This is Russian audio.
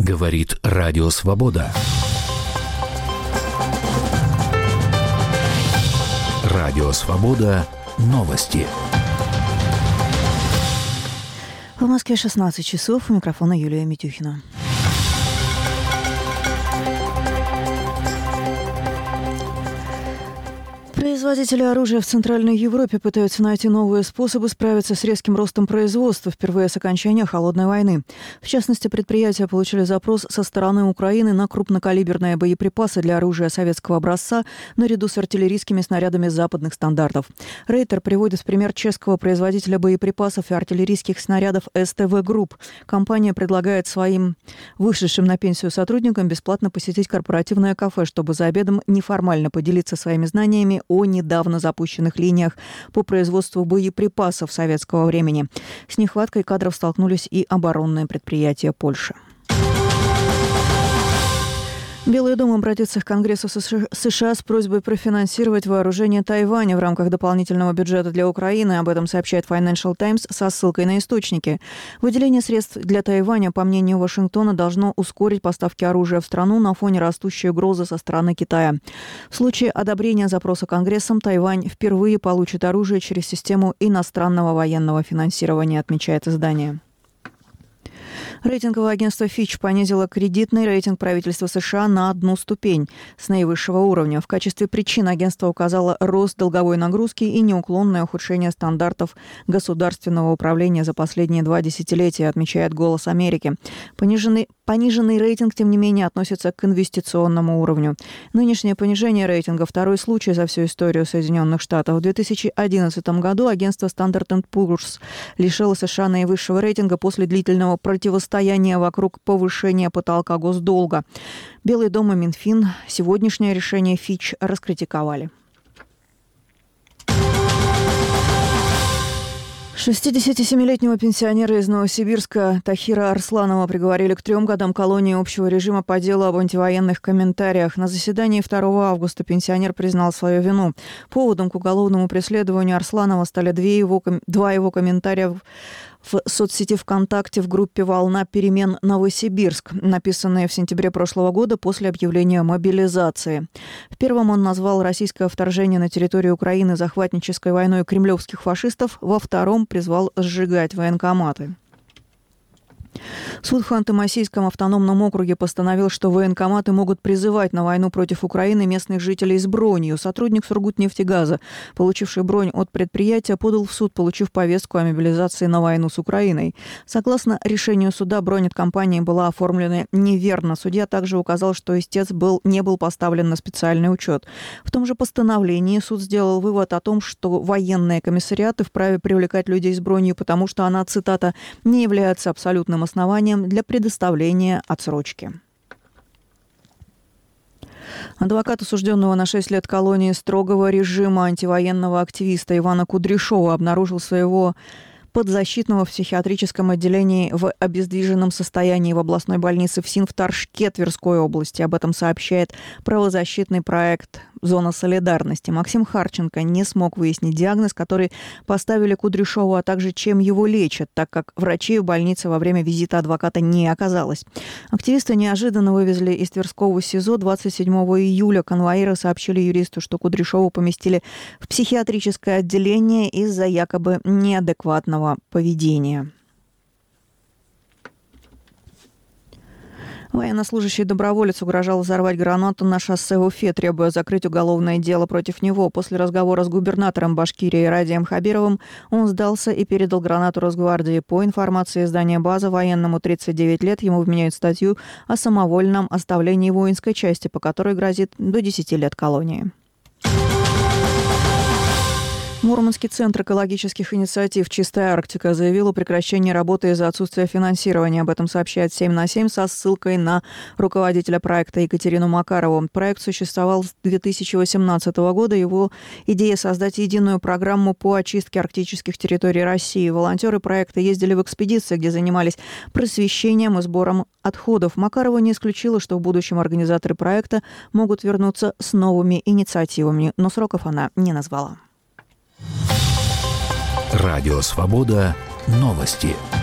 Говорит Радио Свобода. Радио Свобода. Новости. В Москве 16 часов. У микрофона Юлия Митюхина. Производители оружия в Центральной Европе пытаются найти новые способы справиться с резким ростом производства впервые с окончания Холодной войны. В частности, предприятия получили запрос со стороны Украины на крупнокалиберные боеприпасы для оружия советского образца наряду с артиллерийскими снарядами западных стандартов. Рейтер приводит в пример чешского производителя боеприпасов и артиллерийских снарядов СТВ Групп. Компания предлагает своим вышедшим на пенсию сотрудникам бесплатно посетить корпоративное кафе, чтобы за обедом неформально поделиться своими знаниями о недавно запущенных линиях по производству боеприпасов советского времени. С нехваткой кадров столкнулись и оборонные предприятия Польши. Белый дом обратится к Конгрессу США с просьбой профинансировать вооружение Тайваня в рамках дополнительного бюджета для Украины. Об этом сообщает Financial Times со ссылкой на источники. Выделение средств для Тайваня, по мнению Вашингтона, должно ускорить поставки оружия в страну на фоне растущей угрозы со стороны Китая. В случае одобрения запроса Конгрессом Тайвань впервые получит оружие через систему иностранного военного финансирования, отмечает издание. Рейтинговое агентство Fitch понизило кредитный рейтинг правительства США на одну ступень с наивысшего уровня. В качестве причин агентство указало рост долговой нагрузки и неуклонное ухудшение стандартов государственного управления за последние 2 десятилетия, отмечает «Голос Америки». Пониженный рейтинг, тем не менее, относится к инвестиционному уровню. Нынешнее понижение рейтинга – второй случай за всю историю Соединенных Штатов. В 2011 году агентство Standard & Poor's лишило США наивысшего рейтинга после длительного противостояния вокруг повышения потолка госдолга. Белый дом и Минфин сегодняшнее решение Fitch раскритиковали. 67-летнего пенсионера из Новосибирска Тахира Арсланова приговорили к 3 годам колонии общего режима по делу об антивоенных комментариях. На заседании 2 августа пенсионер признал свою вину. Поводом к уголовному преследованию Арсланова стали 2 его комментария в соцсети ВКонтакте в группе «Волна перемен Новосибирск», написанные в сентябре прошлого года после объявления мобилизации. В первом он назвал российское вторжение на территорию Украины захватнической войной кремлевских фашистов, во втором призвал сжигать военкоматы. Суд в Ханты-Мансийском автономном округе постановил, что военкоматы могут призывать на войну против Украины местных жителей с бронью. Сотрудник Сургутнефтегаза, получивший бронь от предприятия, подал в суд, получив повестку о мобилизации на войну с Украиной. Согласно решению суда, бронь от компании была оформлена неверно. Судья также указал, что истец не был поставлен на специальный учет. В том же постановлении суд сделал вывод о том, что военные комиссариаты вправе привлекать людей с бронью, потому что она, цитата, «не является абсолютным основанием для предоставления отсрочки». Адвокат осужденного на 6 лет колонии строгого режима антивоенного активиста Ивана Кудряшова обнаружил своего подзащитного в психиатрическом отделении в обездвиженном состоянии в областной больнице ФСИН в Торжке Тверской области. Об этом сообщает правозащитный проект «Зона солидарности». Максим Харченко не смог выяснить диагноз, который поставили Кудряшову, а также чем его лечат, так как врачей в больнице во время визита адвоката не оказалось. Активиста неожиданно вывезли из Тверского СИЗО 27 июля. Конвоиры сообщили юристу, что Кудряшову поместили в психиатрическое отделение из-за якобы неадекватного поведения. Военнослужащий доброволец угрожал взорвать гранату на шоссе в Уфе, требуя закрыть уголовное дело против него. После разговора с губернатором Башкирии Радием Хабировым он сдался и передал гранату Росгвардии. По информации издания «База», военному 39 лет, ему вменяют статью о самовольном оставлении воинской части, по которой грозит до 10 лет колонии. Мурманский центр экологических инициатив «Чистая Арктика» заявил о прекращении работы из-за отсутствия финансирования. Об этом сообщает 7/7 со ссылкой на руководителя проекта Екатерину Макарову. Проект существовал с 2018 года. Его идея – создать единую программу по очистке арктических территорий России. Волонтеры проекта ездили в экспедиции, где занимались просвещением и сбором отходов. Макарова не исключила, что в будущем организаторы проекта могут вернуться с новыми инициативами, но сроков она не назвала. Радио Свобода. Новости.